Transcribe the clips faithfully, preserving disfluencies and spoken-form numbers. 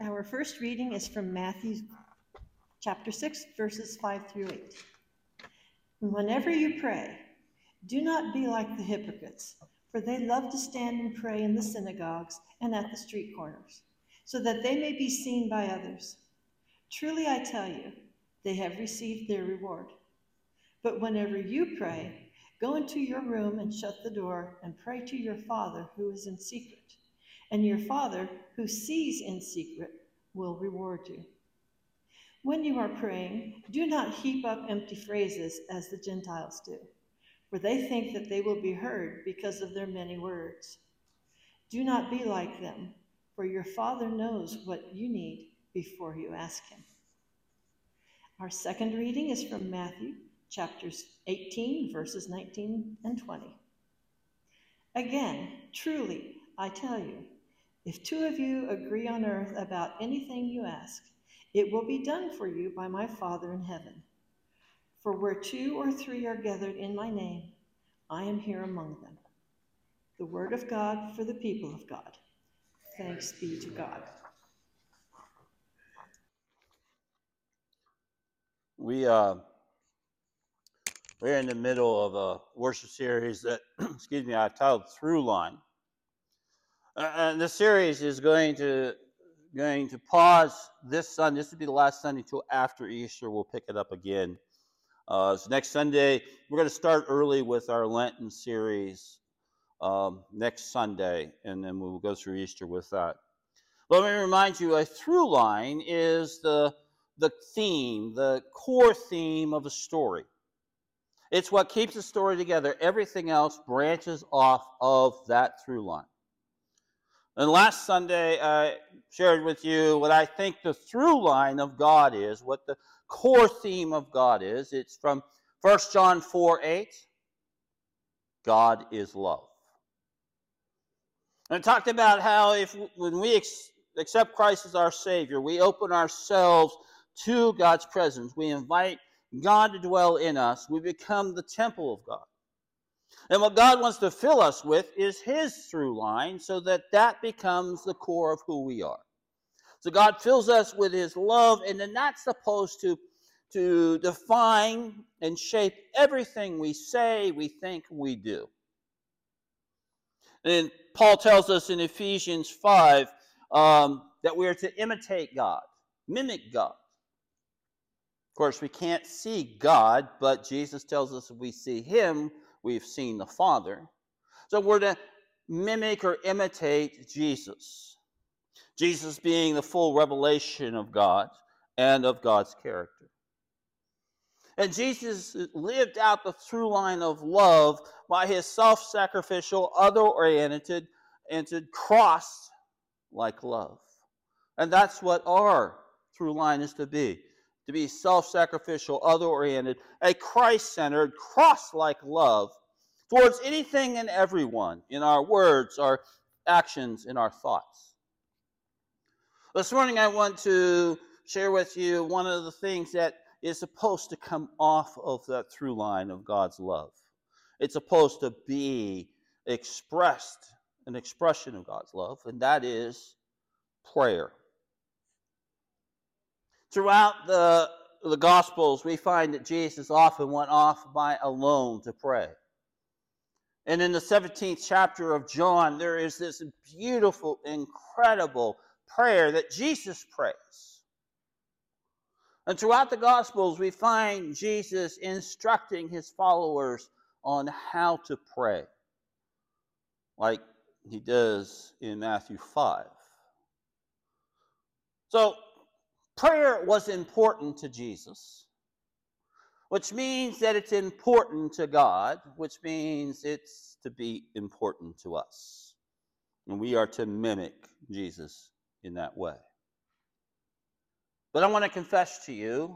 Our first reading is from Matthew chapter six, verses five through eight. Whenever you pray, do not be like the hypocrites, for they love to stand and pray in the synagogues and at the street corners, so that they may be seen by others. Truly I tell you, they have received their reward. But whenever you pray, go into your room and shut the door and pray to your Father who is in secret. And your Father who sees in secret will reward you. When you are praying, do not heap up empty phrases as the Gentiles do, for they think that they will be heard because of their many words. Do not be like them, for your Father knows what you need before you ask him. Our second reading is from Matthew chapters eighteen, verses nineteen and twenty. Again, truly, I tell you, if two of you agree on earth about anything you ask, it will be done for you by my Father in heaven. For where two or three are gathered in my name, I am here among them. The word of God for the people of God. Thanks be to God. We, uh, we're in the middle of a worship series that, excuse me, I've titled Through Line. Uh, and the series is going to going to pause this Sunday. This will be the last Sunday until after Easter. We'll pick it up again. Uh, so next Sunday, we're going to start early with our Lenten series um, next Sunday, and then we'll go through Easter with that. But let me remind you, a through line is the, the theme, the core theme of a story. It's what keeps the story together. Everything else branches off of that through line. And last Sunday, I shared with you what I think the through line of God is, what the core theme of God is. It's from First John four eight. God is love. And I talked about how if when we ex- accept Christ as our Savior, we open ourselves to God's presence. We invite God to dwell in us. We become the temple of God. And what God wants to fill us with is his through line so that that becomes the core of who we are. So God fills us with his love, and then that's supposed to, to define and shape everything we say, we think, we do. And Paul tells us in Ephesians five um, that we are to imitate God, mimic God. Of course, we can't see God, but Jesus tells us if we see him, we've seen the Father. So we're to mimic or imitate Jesus. Jesus being the full revelation of God and of God's character. And Jesus lived out the through line of love by his self-sacrificial, other-oriented, and cross-like love. And that's what our through line is to be. To be self-sacrificial, other-oriented, a Christ-centered, cross-like love towards anything and everyone in our words, our actions, and our thoughts. This morning I want to share with you one of the things that is supposed to come off of that through line of God's love. It's supposed to be expressed, an expression of God's love, and that is prayer. Throughout the, the Gospels, we find that Jesus often went off by alone to pray. And in the seventeenth chapter of John, there is this beautiful, incredible prayer that Jesus prays. And throughout the Gospels, we find Jesus instructing his followers on how to pray, like he does in Matthew five. So, prayer was important to Jesus, which means that it's important to God, which means it's to be important to us. And we are to mimic Jesus in that way. But I want to confess to you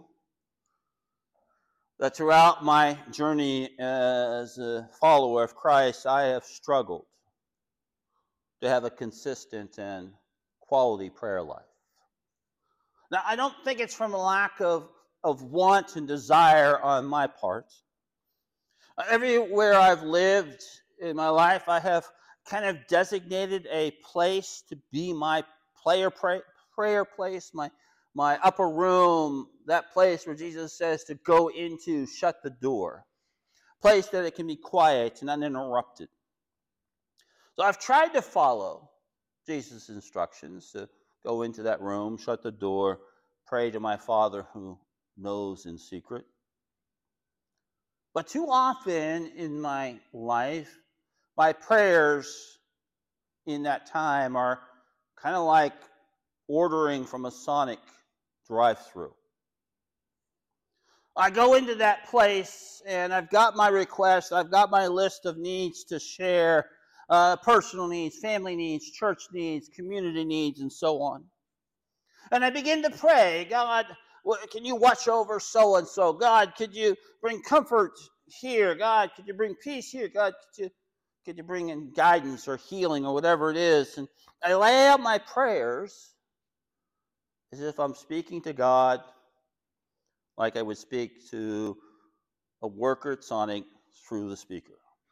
that throughout my journey as a follower of Christ, I have struggled to have a consistent and quality prayer life. Now, I don't think it's from a lack of, of want and desire on my part. Everywhere I've lived in my life, I have kind of designated a place to be my prayer, prayer prayer place, my, my upper room, that place where Jesus says to go into, shut the door. Place that it can be quiet and uninterrupted. So I've tried to follow Jesus' instructions to go into that room, shut the door, pray to my Father who knows in secret. But too often in my life, my prayers in that time are kind of like ordering from a Sonic drive-through. I go into that place and I've got my request, I've got my list of needs to share, uh, personal needs, family needs, church needs, community needs, and so on. And I begin to pray, God, can you watch over so-and-so? God, could you bring comfort here? God, could you bring peace here? God, could you, could you bring in guidance or healing or whatever it is? And I lay out my prayers as if I'm speaking to God like I would speak to a worker at Sonic through the speaker.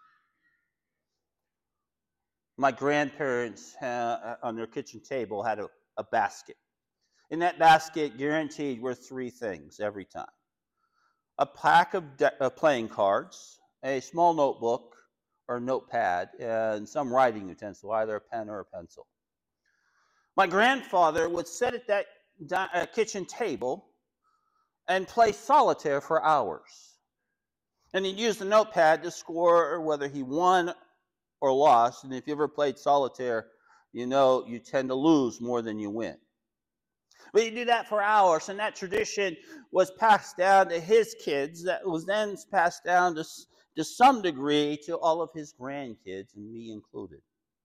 My grandparents uh, on their kitchen table had a, a basket. In that basket, guaranteed, were three things every time. A pack of de- uh, playing cards, a small notebook or notepad, and some writing utensil, either a pen or a pencil. My grandfather would sit at that di- uh, kitchen table and play solitaire for hours. And he'd use the notepad to score whether he won or lost. And if you ever played solitaire, you know you tend to lose more than you win. But he'd do that for hours, and that tradition was passed down to his kids. That was then passed down to, to some degree to all of his grandkids, and me included.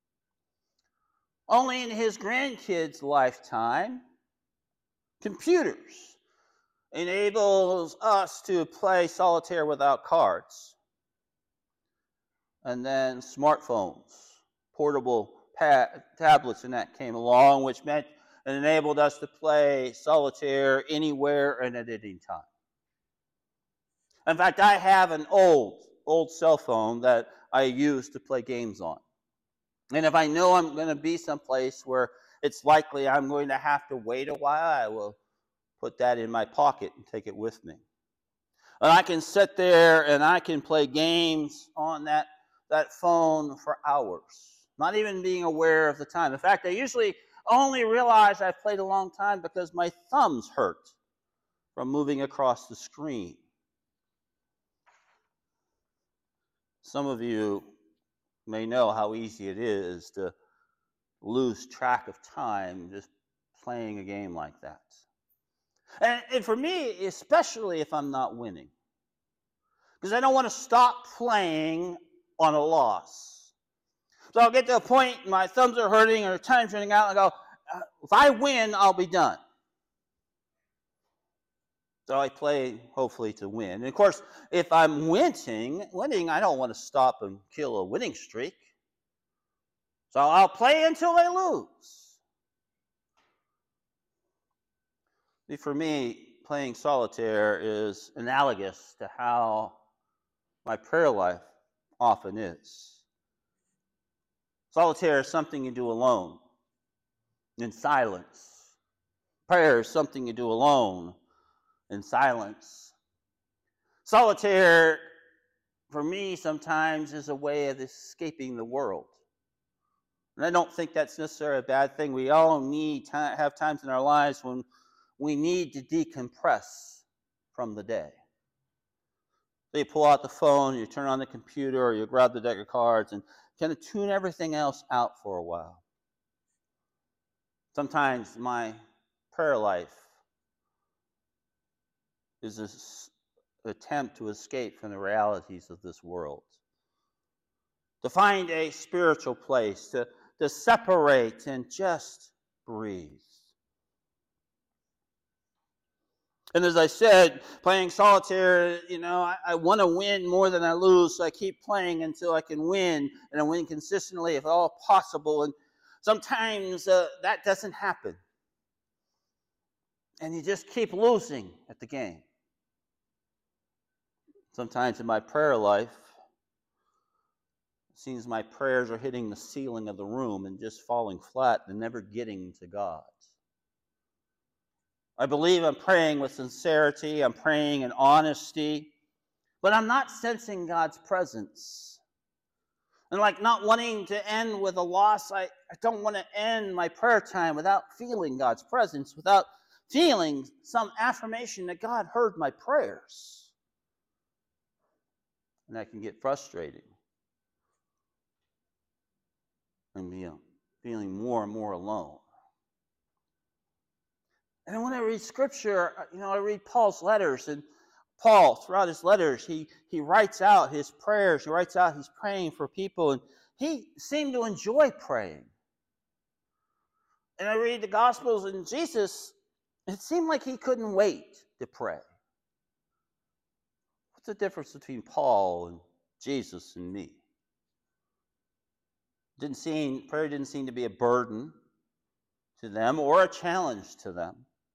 Only in his grandkids' lifetime, computers enables us to play solitaire without cards. And then smartphones, portable pad, tablets, and that came along, which meant it enabled us to play solitaire anywhere and at any time. In fact, I have an old, old cell phone that I use to play games on. And if I know I'm going to be someplace where it's likely I'm going to have to wait a while, I will put that in my pocket and take it with me. And I can sit there and I can play games on that, that phone for hours, not even being aware of the time. In fact, I usually only realize I've played a long time because my thumbs hurt from moving across the screen. Some of you may know how easy it is to lose track of time just playing a game like that. And, and for me, especially if I'm not winning, because I don't want to stop playing on a loss. So I'll get to a point, my thumbs are hurting or time's running out, and I go, if I win, I'll be done. So I play, hopefully, to win. And of course, if I'm winning, winning, I don't want to stop and kill a winning streak. So I'll play until I lose. See, for me, playing solitaire is analogous to how my prayer life often is. Solitaire is something you do alone, in silence. Prayer is something you do alone, in silence. Solitaire, for me, sometimes is a way of escaping the world. And I don't think that's necessarily a bad thing. We all need to have times in our lives when we need to decompress from the day. So you pull out the phone, you turn on the computer, or you grab the deck of cards and kind of tune everything else out for a while. Sometimes my prayer life is an attempt to escape from the realities of this world. To find a spiritual place, to, to separate and just breathe. And as I said, playing solitaire, you know, I, I want to win more than I lose, so I keep playing until I can win, and I win consistently if at all possible. And sometimes uh, that doesn't happen. And you just keep losing at the game. Sometimes in my prayer life, it seems my prayers are hitting the ceiling of the room and just falling flat and never getting to God. I believe I'm praying with sincerity. I'm praying in honesty. But I'm not sensing God's presence. And like not wanting to end with a loss, I, I don't want to end my prayer time without feeling God's presence, without feeling some affirmation that God heard my prayers. And I can get frustrated and be feeling more and more alone. And when I read scripture, you know, I read Paul's letters, and Paul, throughout his letters, he, he writes out his prayers. He writes out he's praying for people, and he seemed to enjoy praying. And I read the Gospels, and Jesus, it seemed like he couldn't wait to pray. What's the difference between Paul and Jesus and me? Didn't seem, prayer didn't seem to be a burden to them or a challenge to them.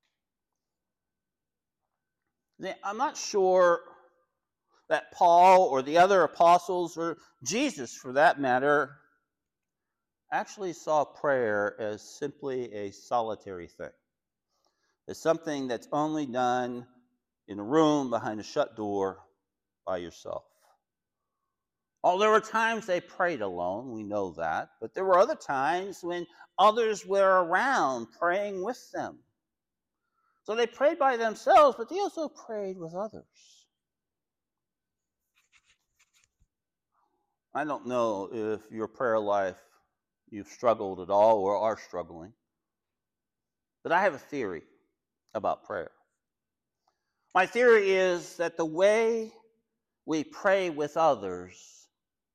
I'm not sure that Paul or the other apostles, or Jesus for that matter, actually saw prayer as simply a solitary thing. As something that's only done in a room behind a shut door by yourself. Oh, there were times they prayed alone, we know that, but there were other times when others were around praying with them. So they prayed by themselves, but they also prayed with others. I don't know if your prayer life, you've struggled at all or are struggling, but I have a theory about prayer. My theory is that the way we pray with others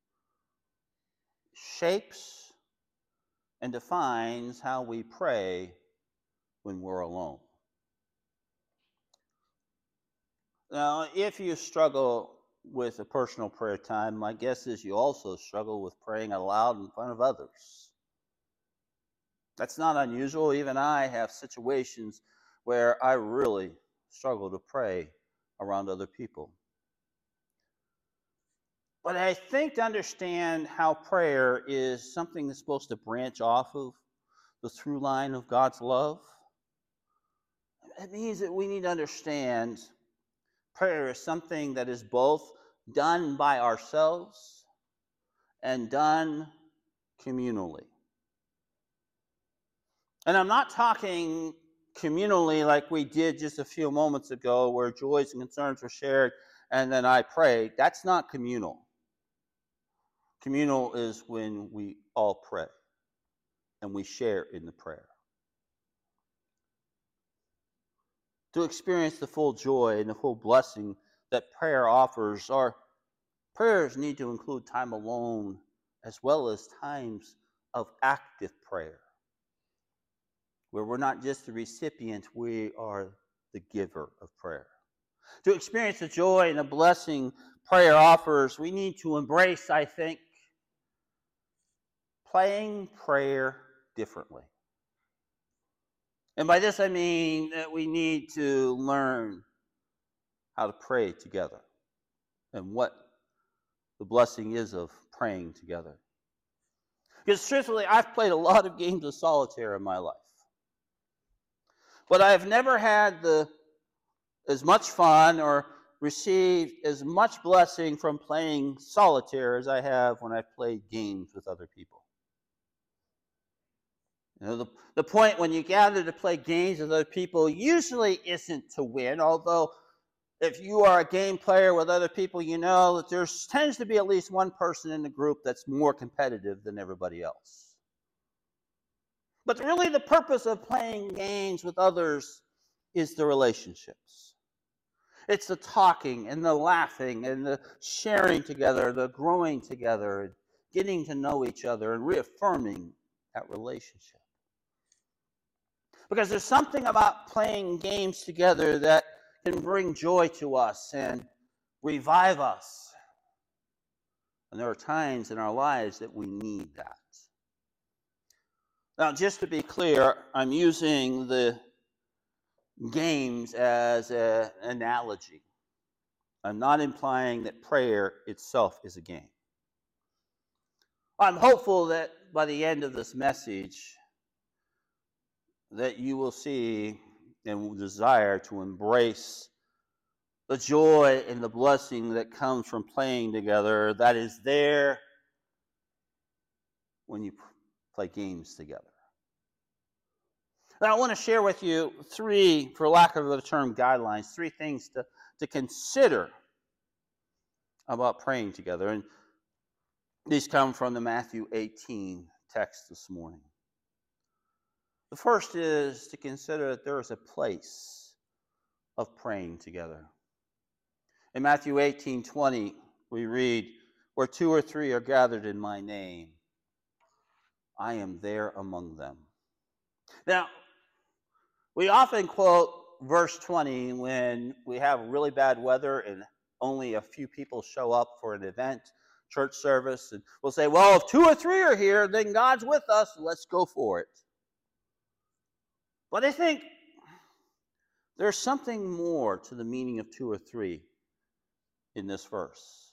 shapes and defines how we pray when we're alone. Now, if you struggle with a personal prayer time, my guess is you also struggle with praying aloud in front of others. That's not unusual. Even I have situations where I really struggle to pray around other people. But I think to understand how prayer is something that's supposed to branch off of the through line of God's love, it means that we need to understand prayer is something that is both done by ourselves and done communally. And I'm not talking communally like we did just a few moments ago, where joys and concerns were shared and then I prayed. That's not communal. Communal is when we all pray and we share in the prayer. To experience the full joy and the full blessing that prayer offers, our prayers need to include time alone as well as times of active prayer, where we're not just the recipient, we are the giver of prayer. To experience the joy and the blessing prayer offers, we need to embrace, I think, playing prayer differently. And by this I mean that we need to learn how to pray together and what the blessing is of praying together. Because truthfully, I've played a lot of games of solitaire in my life. But I've never had the as much fun or received as much blessing from playing solitaire as I have when I've played games with other people. You know, the, the point when you gather to play games with other people usually isn't to win, although if you are a game player with other people, you know that there tends to be at least one person in the group that's more competitive than everybody else. But really the purpose of playing games with others is the relationships. It's the talking and the laughing and the sharing together, the growing together, and getting to know each other and reaffirming that relationship. Because there's something about playing games together that can bring joy to us and revive us. And there are times in our lives that we need that. Now, just to be clear, I'm using the games as an analogy. I'm not implying that prayer itself is a game. I'm hopeful that by the end of this message, that you will see and desire to embrace the joy and the blessing that comes from playing together that is there when you play games together. Now, I want to share with you three, for lack of a term, guidelines, three things to, to consider about praying together. And these come from the Matthew eighteen text this morning. The first is to consider that there is a place of praying together. In Matthew eighteen twenty, we read, "Where two or three are gathered in my name, I am there among them." Now, we often quote verse twenty when we have really bad weather and only a few people show up for an event, church service, and we'll say, well, if two or three are here, then God's with us, let's go for it. But I think there's something more to the meaning of two or three in this verse.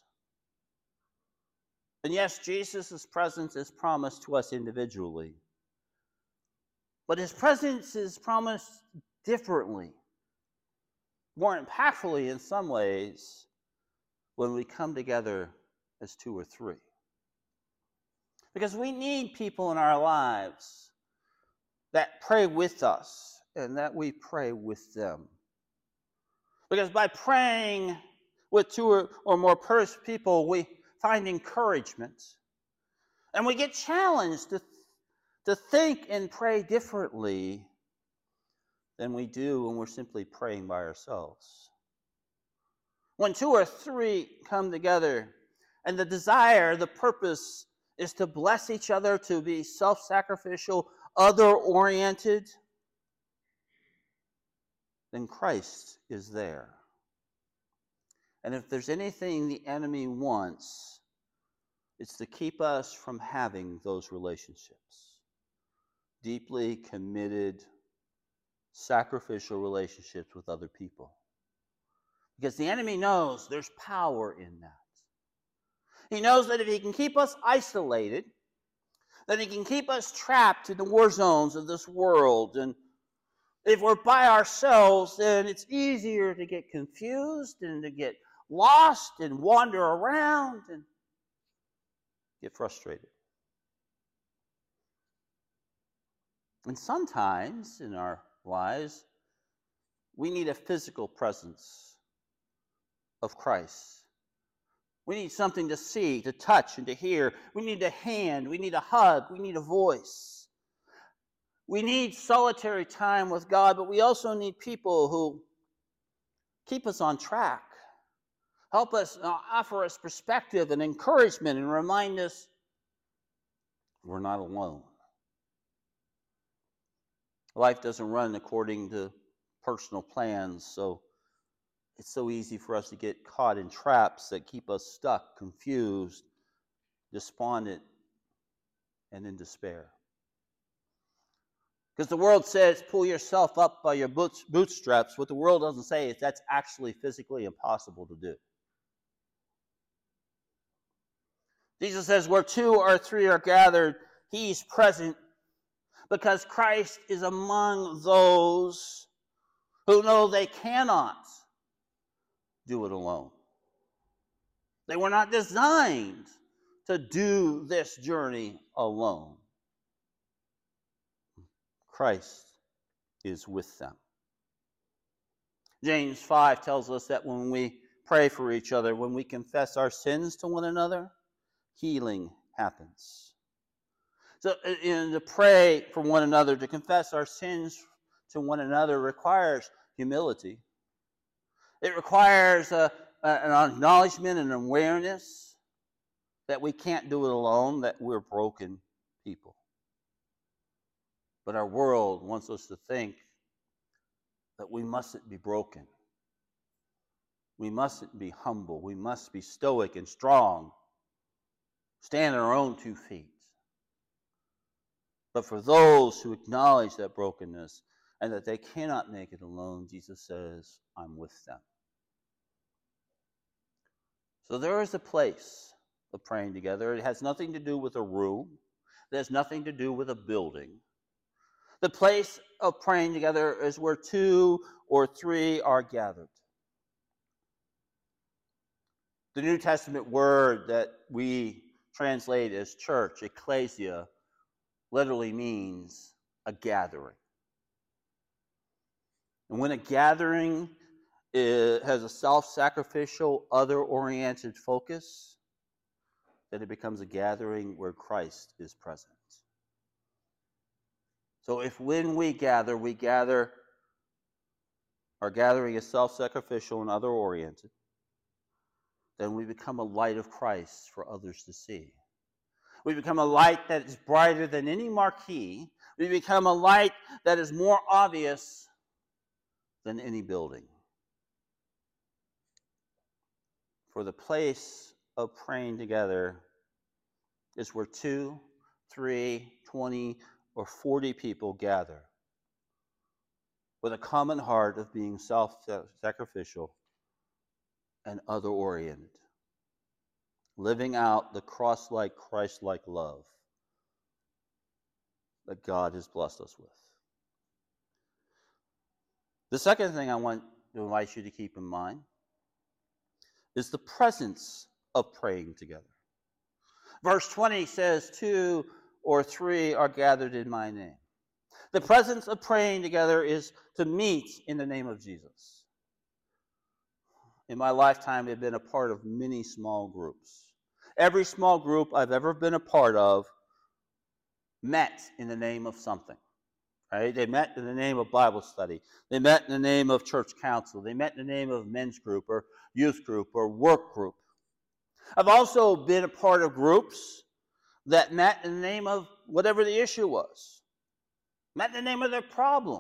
And yes, Jesus' presence is promised to us individually. But his presence is promised differently, more impactfully in some ways, when we come together as two or three. Because we need people in our lives that pray with us and that we pray with them. Because by praying with two or, or more people, we find encouragement. And we get challenged to, to think and pray differently than we do when we're simply praying by ourselves. When two or three come together and the desire, the purpose is to bless each other, to be self-sacrificial, other-oriented, then Christ is there. And if there's anything the enemy wants, it's to keep us from having those relationships. Deeply committed, sacrificial relationships with other people. Because the enemy knows there's power in that. He knows that if he can keep us isolated, that he can keep us trapped in the war zones of this world. And if we're by ourselves, then it's easier to get confused and to get lost and wander around and get frustrated. And sometimes in our lives, we need a physical presence of Christ. We need something to see, to touch, and to hear. We need a hand. We need a hug. We need a voice. We need solitary time with God, but we also need people who keep us on track, help us, uh, offer us perspective and encouragement, and remind us we're not alone. Life doesn't run according to personal plans, so it's so easy for us to get caught in traps that keep us stuck, confused, despondent, and in despair. Because the world says, pull yourself up by your bootstraps. What the world doesn't say is that's actually physically impossible to do. Jesus says, where two or three are gathered, he's present, because Christ is among those who know they cannot do it alone. They were not designed to do this journey alone. Christ is with them. James five tells us that when we pray for each other, when we confess our sins to one another, healing happens. So in, to pray for one another, to confess our sins to one another requires humility. It requires a, a, an acknowledgement and awareness that we can't do it alone, that we're broken people. But our world wants us to think that we mustn't be broken. We mustn't be humble. We must be stoic and strong, stand on our own two feet. But for those who acknowledge that brokenness and that they cannot make it alone, Jesus says, I'm with them. So there is a place of praying together. It has nothing to do with a room. It has nothing to do with a building. The place of praying together is where two or three are gathered. The New Testament word that we translate as church, ecclesia, literally means a gathering. And when a gathering is, has a self-sacrificial, other-oriented focus, then it becomes a gathering where Christ is present. So if when we gather, we gather, our gathering is self-sacrificial and other-oriented, then we become a light of Christ for others to see. We become a light that is brighter than any marquee. We become a light that is more obvious than any building. For the place of praying together is where two, three, twenty, or forty people gather with a common heart of being self-sacrificial and other-oriented, living out the cross-like, Christ-like love that God has blessed us with. The second thing I want to invite you to keep in mind is the presence of praying together. Verse twenty says, two or three are gathered in my name. The presence of praying together is to meet in the name of Jesus. In my lifetime, I've been a part of many small groups. Every small group I've ever been a part of met in the name of something. Right? They met in the name of Bible study. They met in the name of church council. They met in the name of men's group or youth group or work group. I've also been a part of groups that met in the name of whatever the issue was. Met in the name of their problem.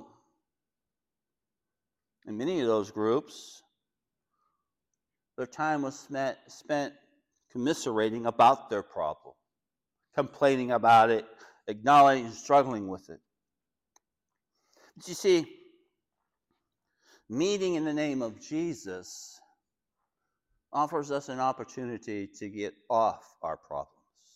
In many of those groups, their time was spent, spent commiserating about their problem, complaining about it, acknowledging, struggling with it. But you see, meeting in the name of Jesus offers us an opportunity to get off our problems.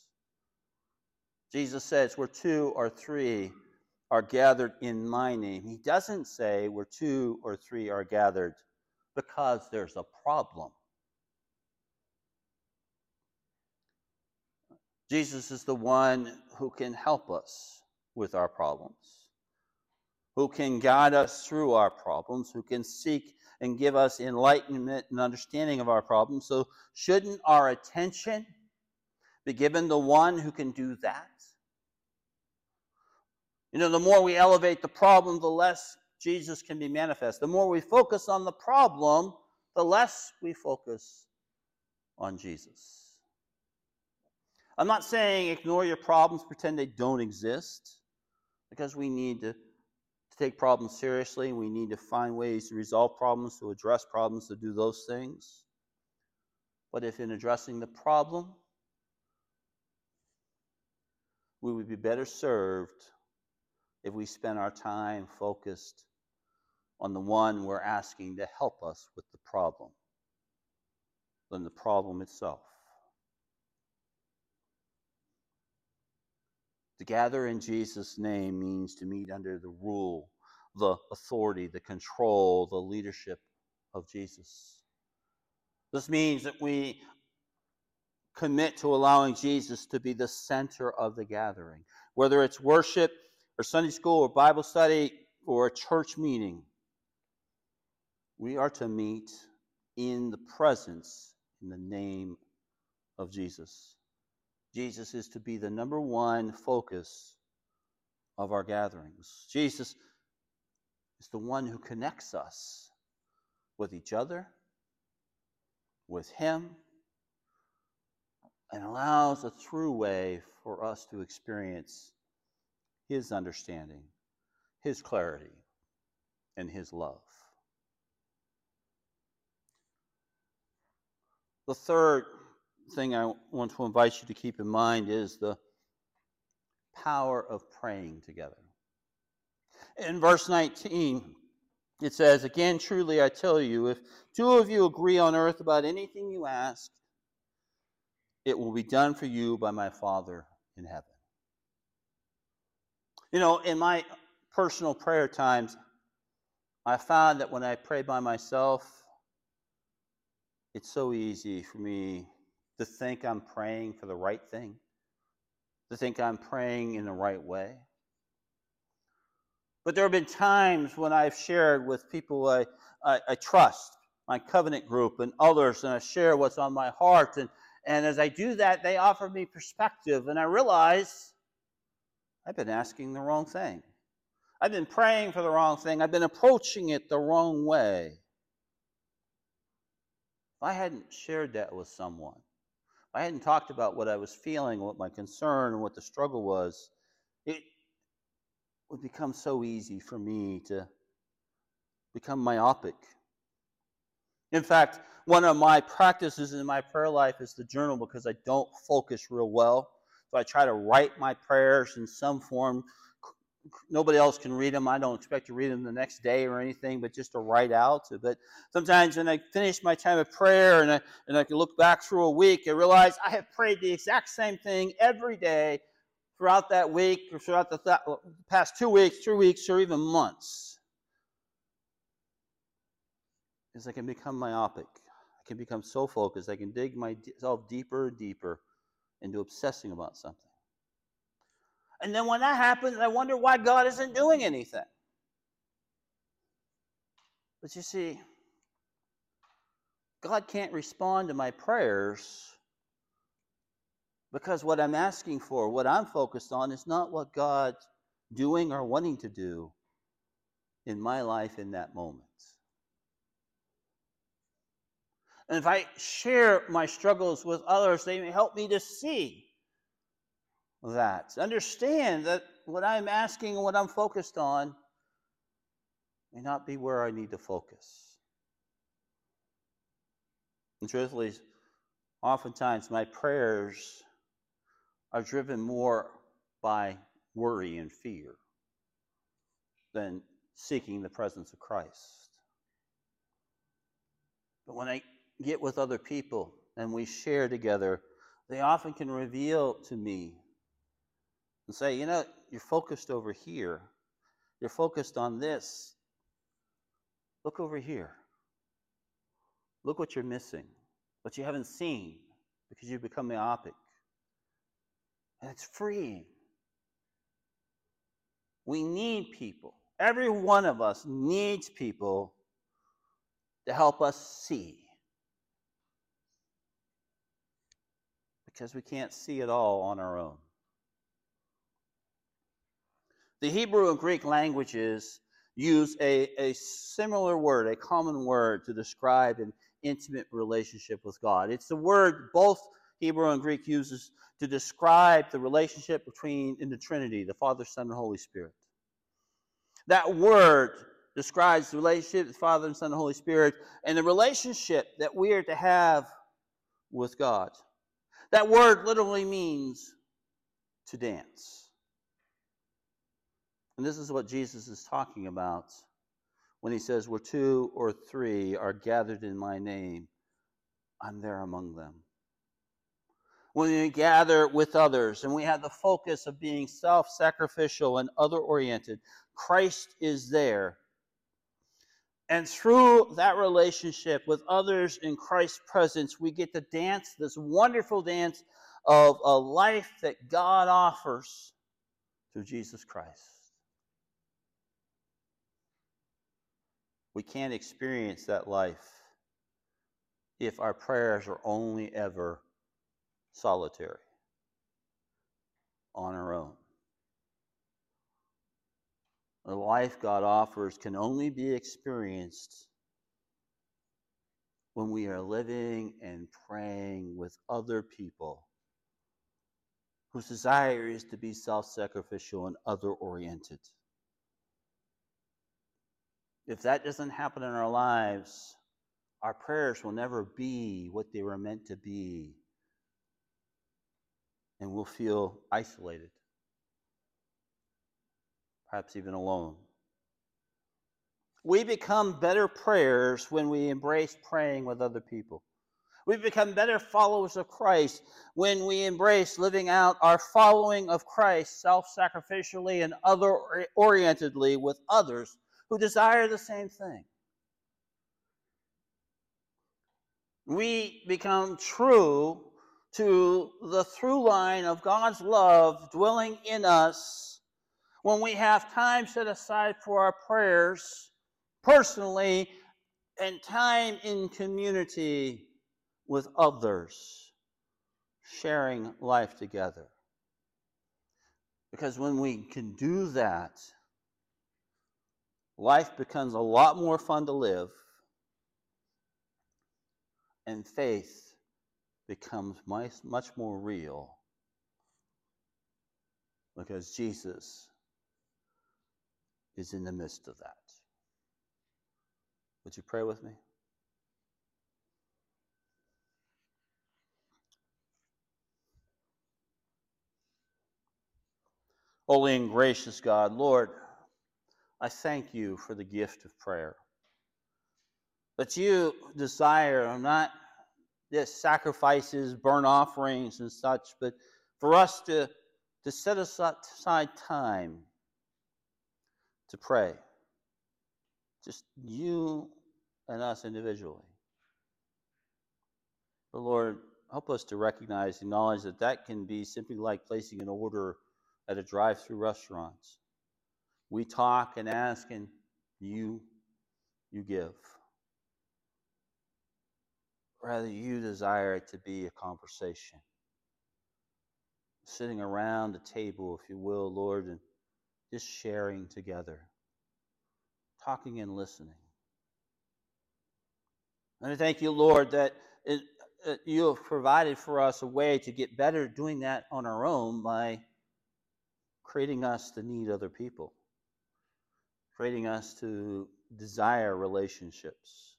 Jesus says, where two or three are gathered in my name. He doesn't say where two or three are gathered because there's a problem. Jesus is the one who can help us with our problems, who can guide us through our problems, who can seek and give us enlightenment and understanding of our problems. So shouldn't our attention be given the one who can do that? You know, the more we elevate the problem, the less Jesus can be manifest. The more we focus on the problem, the less we focus on Jesus. I'm not saying ignore your problems, pretend they don't exist, because we need to, to take problems seriously. We need to find ways to resolve problems, to address problems, to do those things. But if in addressing the problem, we would be better served if we spend our time focused on the one we're asking to help us with the problem than the problem itself. To gather in Jesus' name means to meet under the rule, the authority, the control, the leadership of Jesus. This means that we commit to allowing Jesus to be the center of the gathering. Whether it's worship or Sunday school or Bible study or a church meeting, we are to meet in the presence, in the name of Jesus. Jesus is to be the number one focus of our gatherings. Jesus is the one who connects us with each other, with Him, and allows a true way for us to experience His understanding, His clarity, and His love. The third thing I want to invite you to keep in mind is the power of praying together. In verse nineteen, it says, again, truly I tell you, if two of you agree on earth about anything you ask, it will be done for you by my Father in heaven. You know, in my personal prayer times, I found that when I pray by myself, it's so easy for me to think I'm praying for the right thing, to think I'm praying in the right way. But there have been times when I've shared with people I, I, I trust, my covenant group and others, and I share what's on my heart. And, and as I do that, they offer me perspective, and I realize I've been asking the wrong thing. I've been praying for the wrong thing. I've been approaching it the wrong way. If I hadn't shared that with someone, if I hadn't talked about what I was feeling, what my concern, and what the struggle was, it would become so easy for me to become myopic. In fact, one of my practices in my prayer life is to journal, because I don't focus real well. So I try to write my prayers in some form. Nobody else can read them. I don't expect to read them the next day or anything, but just to write out. But sometimes when I finish my time of prayer and I, and I can look back through a week, I realize I have prayed the exact same thing every day throughout that week, or throughout the th- past two weeks, three weeks, or even months. Is I can become myopic. I can become so focused. I can dig myself deeper and deeper into obsessing about something. And then when that happens, I wonder why God isn't doing anything. But you see, God can't respond to my prayers because what I'm asking for, what I'm focused on, is not what God's doing or wanting to do in my life in that moment. And if I share my struggles with others, they may help me to see that. Understand that what I'm asking and what I'm focused on may not be where I need to focus. And truthfully, oftentimes my prayers are driven more by worry and fear than seeking the presence of Christ. But when I get with other people and we share together, they often can reveal to me and say, you know, you're focused over here. You're focused on this. Look over here. Look what you're missing, what you haven't seen because you've become myopic. And it's freeing. We need people. Every one of us needs people to help us see. Because we can't see it all on our own. The Hebrew and Greek languages use a, a similar word, a common word, to describe an intimate relationship with God. It's the word both Hebrew and Greek uses to describe the relationship between in the Trinity, the Father, Son, and Holy Spirit. That word describes the relationship with the Father, and Son, and Holy Spirit, and the relationship that we are to have with God. That word literally means to dance. And this is what Jesus is talking about when he says, where two or three are gathered in my name, I'm there among them. When we gather with others and we have the focus of being self-sacrificial and other-oriented, Christ is there. And through that relationship with others in Christ's presence, we get to dance this wonderful dance of a life that God offers through Jesus Christ. We can't experience that life if our prayers are only ever solitary, on our own. The life God offers can only be experienced when we are living and praying with other people whose desire is to be self-sacrificial and other-oriented. If that doesn't happen in our lives, our prayers will never be what they were meant to be, and we'll feel isolated, perhaps even alone. We become better prayers when we embrace praying with other people. We become better followers of Christ when we embrace living out our following of Christ self-sacrificially and other-orientedly with others who desire the same thing. We become true to the through line of God's love dwelling in us when we have time set aside for our prayers personally and time in community with others, sharing life together. Because when we can do that, life becomes a lot more fun to live, and faith becomes much, much more real, because Jesus is in the midst of that. Would you pray with me? Holy and gracious God, Lord, I thank you for the gift of prayer. But you desire not just sacrifices, burnt offerings and such, but for us to, to set aside time to pray. Just you and us individually. But Lord, help us to recognize, acknowledge that that can be simply like placing an order at a drive-through restaurant. We talk and ask, and you, you give. Rather, you desire it to be a conversation. Sitting around a table, if you will, Lord, and just sharing together. Talking and listening. And I thank you, Lord, that it, uh, you have provided for us a way to get better doing that on our own by creating us to need other people, creating us to desire relationships,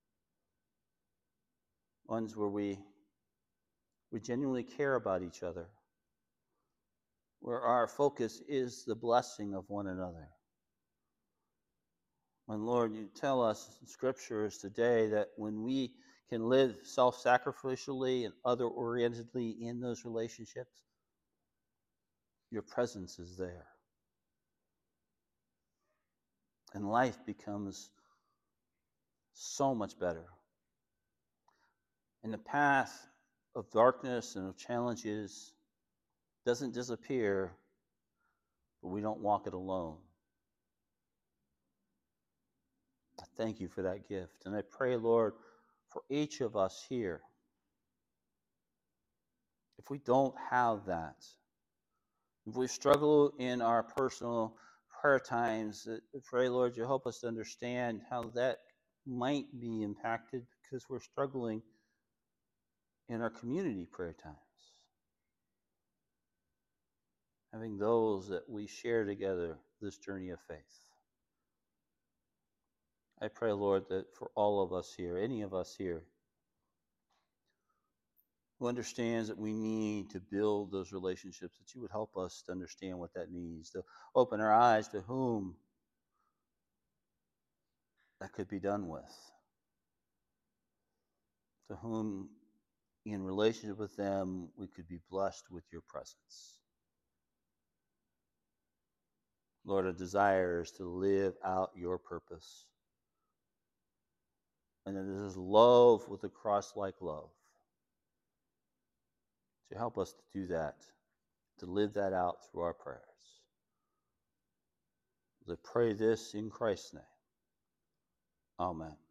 ones where we, we genuinely care about each other, where our focus is the blessing of one another. When, Lord, you tell us in scriptures today that when we can live self-sacrificially and other-orientedly in those relationships, your presence is there. And life becomes so much better. And the path of darkness and of challenges doesn't disappear, but we don't walk it alone. I thank you for that gift. And I pray, Lord, for each of us here, if we don't have that, if we struggle in our personal prayer times, I pray, Lord, you help us to understand how that might be impacted because we're struggling in our community prayer times. Having those that we share together this journey of faith. I pray, Lord, that for all of us here, any of us here, who understands that we need to build those relationships, that you would help us to understand what that means, to open our eyes to whom that could be done with, to whom in relationship with them we could be blessed with your presence. Lord, our desire is to live out your purpose. And it is love with a cross-like love. To help us to do that, to live that out through our prayers. I pray this in Christ's name. Amen.